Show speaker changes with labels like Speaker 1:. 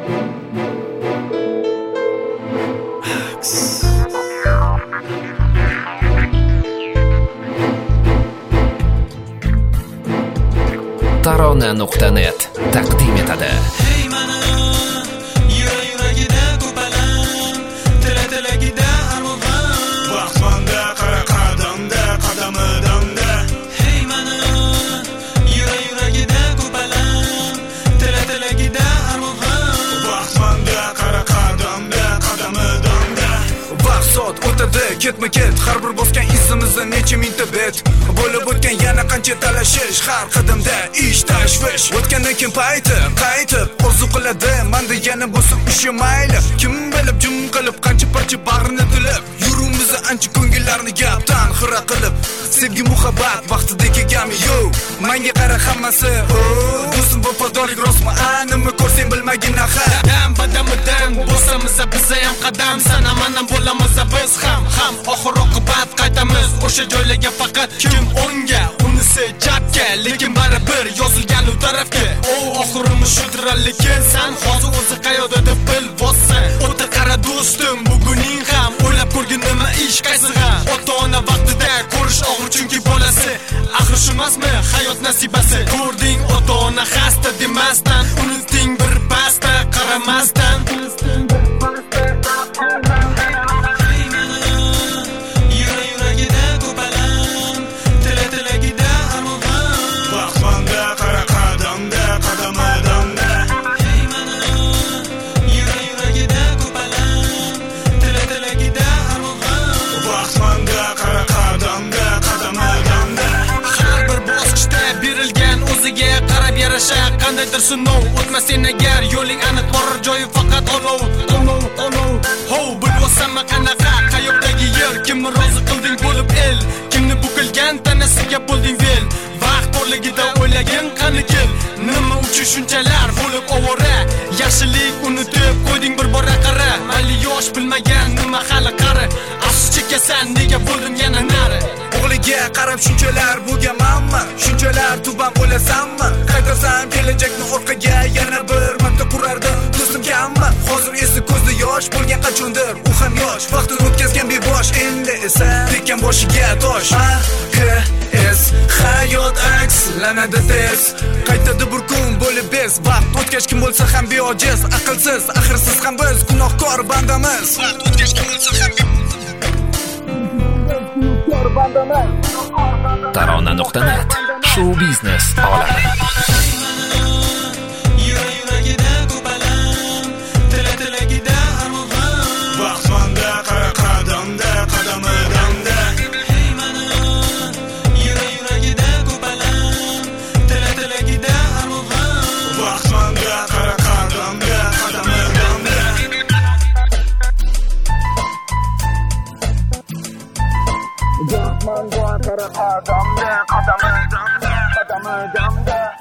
Speaker 1: Tarona.net taqdim etadi.
Speaker 2: Yuragida ko'palam, tila-tilagida armon. Vaqtmanda qara qadamda, qadamidamda. Hey mana, yuragida ko'palam, tila-tilagida armon. Vaqtmanda qara qadamda, qadamidamda. Vaqt soat o'tadi, ketma-ket har bir bosgan izimizda necha mingta bet. Bo'lib o'tgan yana qancha talashish, har qadamda ish tashvish. O'tgandan keyin qaytib orzu qiladi, menda yana bo'lsa ishi mayli. Kim bilib jum qilib qancha parcha bag'rini tilib, yurimizni ancha ko'ngillarni gapdan xira qilib. Sevgi muhabbat vaqtida kelganmi yo, menga qara hammasi. Do'stim vafodorlik rostmi, nima ko'rsang bilmagin axir. Badamidan bo'lsamiz biz ham qadam, sanamandan bo'lamiz biz ham oxir oqibat qaytamiz o'sha joylarga. Faqat kim o'ngga, unisi chapga, lekin baribir yozilgan u tarafga. Oxirimiz shudir, lekin san hozir o'zi qayoqda deb bilvosan. O'ta qara do'stim, buguning ham o'ylab ko'rgin nima ish qaysi ham. Ota-ona vaqtida ko'rish og'ir, chunki bolasi axir shumasmi hayot nasibasi. Ko'rding ota-ona xasta demasdan, unutding bir pasta qaramasdan. Qandaydir sinov o'tmasin agar yo'ling aniq borar joyi faqat olov. Ho bilvosanmi qanaqa qayoqdagi yer, kimni rozi qilding bo'lib el, kimni bukilgan tanasiga bo'lding bel. Vaqt borligida o'ylagin qani kel, nima uchun shunchalar bo'lib ovora. Yaxshilik unutib qo'yding bir bora qara, mayli yosh bilmagan nima hali qari. Afsus chekasan nega bo'ldim yana nari. O'g'liga qarab shunchalar bo'lganmanmi, shunchalar tuban bo'lasanmi? Qaytasan kelajakni orqaga, yana bir marta qurardim do'stim kammi. Hozir esa ko'zda yosh bo'lgan qachondir, u ham yosh, vaqtini o'tkazgan bebosh. Endi esa tekkan boshiga tosh. Hayot akslanadi tez, qaytadi bir kun bo'lib bez. Vaqt o'tgach kim bo'lsa ham beojiz, aqlsiz, axir siz ham biz gunohkor bandamiz. Vaqt o'tgach kim bo'lsa ham
Speaker 1: Tarona.net show biznes olami.
Speaker 2: Yuragida ko'palam, tila-tilagida armon. Vaqtmanda qara qadamda, qadamidamda. Hey mana, yuragida ko'palam, tila-tilagida armon. Vaqtmanda qara qadamda, qadamidamda. Vaqtmanda qara qadamda, qadamidamda.